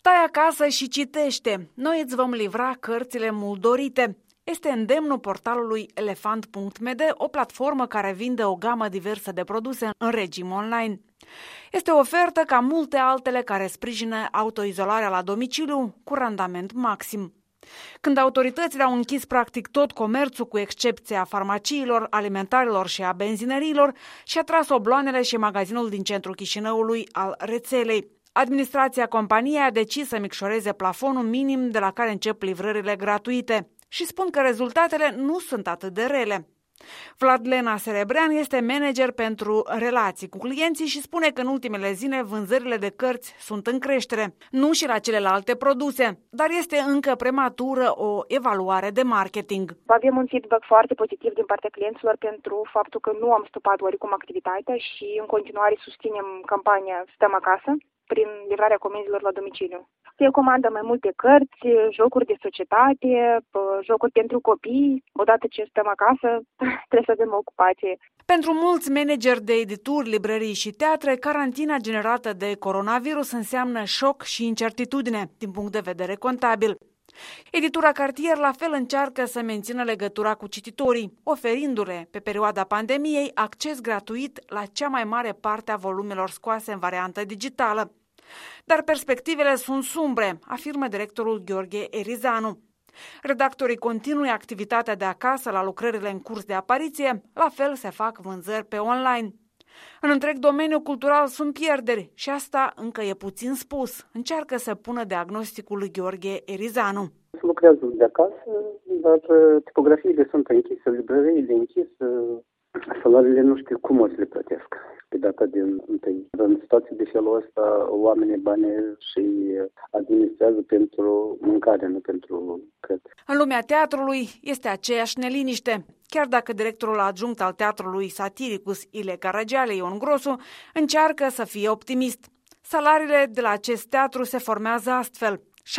Stai acasă și citește. Noi îți vom livra cărțile mult dorite. Este îndemnul portalului Elefant.md, o platformă care vinde o gamă diversă de produse în regim online. Este o ofertă ca multe altele care sprijină autoizolarea la domiciliu cu randament maxim. Când autoritățile au închis practic tot comerțul, cu excepția farmaciilor, alimentarelor și a benzinăriilor, și-a tras obloanele și magazinul din centrul Chișinăului al rețelei. Administrația companiei a decis să micșoreze plafonul minim de la care încep livrările gratuite și spun că rezultatele nu sunt atât de rele. Vladlena Serebrean este manager pentru relații cu clienții și spune că în ultimele zile vânzările de cărți sunt în creștere, nu și la celelalte produse, dar este încă prematură o evaluare de marketing. Avem un feedback foarte pozitiv din partea clienților pentru faptul că nu am stopat oricum activitatea și în continuare susținem campania Stăm acasă prin livrarea comenzilor la domiciliu. Se recomandă mai multe cărți, jocuri de societate, jocuri pentru copii. Odată ce stăm acasă, trebuie să avem o ocupație. Pentru mulți manageri de edituri, librării și teatre, carantina generată de coronavirus înseamnă șoc și incertitudine din punct de vedere contabil. Editura Cartier la fel încearcă să mențină legătura cu cititorii, oferindu-le pe perioada pandemiei acces gratuit la cea mai mare parte a volumelor scoase în variantă digitală. Dar perspectivele sunt sumbre, afirmă directorul Gheorghe Erizanu. Redactorii continuă activitatea de acasă la lucrările în curs de apariție, la fel se fac vânzări pe online. În întreg domeniul cultural sunt pierderi și asta încă e puțin spus, încearcă să pună diagnosticul Gheorghe Erizanu. Se lucrează de acasă, dar tipografiile sunt închise, librăriile închise, salariile nu știu cum o să le plătesc pe data din întâi. În situații de felul ăsta, oamenii bani și administrează pentru mâncare, nu pentru cărți. În lumea teatrului este aceeași neliniște. Chiar dacă directorul adjunct al teatrului Satiricus Ile Caragiale, Ion Grosu, încearcă să fie optimist. Salariile de la acest teatru se formează astfel: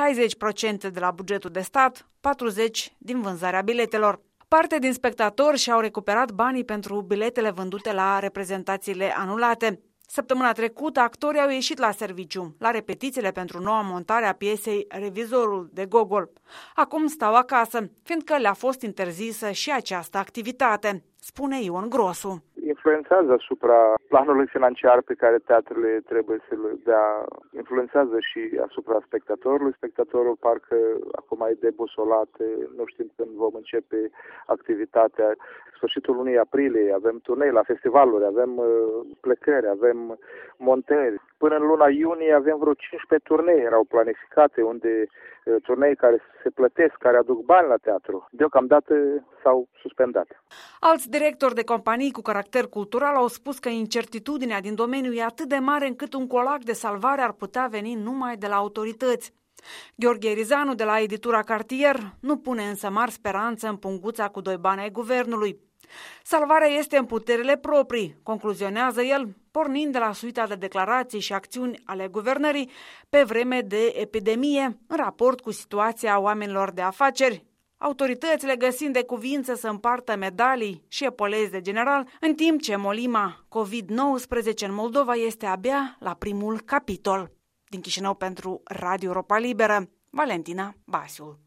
60% de la bugetul de stat, 40% din vânzarea biletelor. Parte din spectatori și-au recuperat banii pentru biletele vândute la reprezentațiile anulate. Săptămâna trecută, actorii au ieșit la serviciu, la repetițiile pentru noua montare a piesei Revizorul de Gogol. Acum stau acasă, fiindcă le-a fost interzisă și această activitate, spune Ion Grosu. Influențează asupra planului financiar pe care teatrele trebuie să-l dea, influențează și asupra spectatorului. Spectatorul parcă acum e debusolat, nu știm când vom începe activitatea. Sfârșitul lunii aprilie avem turnee la festivaluri, avem plecări, avem montări. Până în luna iunie avem vreo 15 turnee, erau planificate, unde turnee care se plătesc, care aduc bani la teatru. Deocamdată s-au suspendat. Alți directori de companii cu caracter cultural au spus că incertitudinea din domeniu e atât de mare încât un colac de salvare ar putea veni numai de la autorități. Gheorghe Erizanu de la editura Cartier nu pune însă mari speranță în punguța cu doi bani ai guvernului. Salvarea este în puterile proprii, concluzionează el, pornind de la suita de declarații și acțiuni ale guvernării pe vreme de epidemie, în raport cu situația oamenilor de afaceri, autoritățile găsind de cuvință să împartă medalii și epolezi de general, în timp ce molima COVID-19 în Moldova este abia la primul capitol. Din Chișinău pentru Radio Europa Liberă, Valentina Basiul.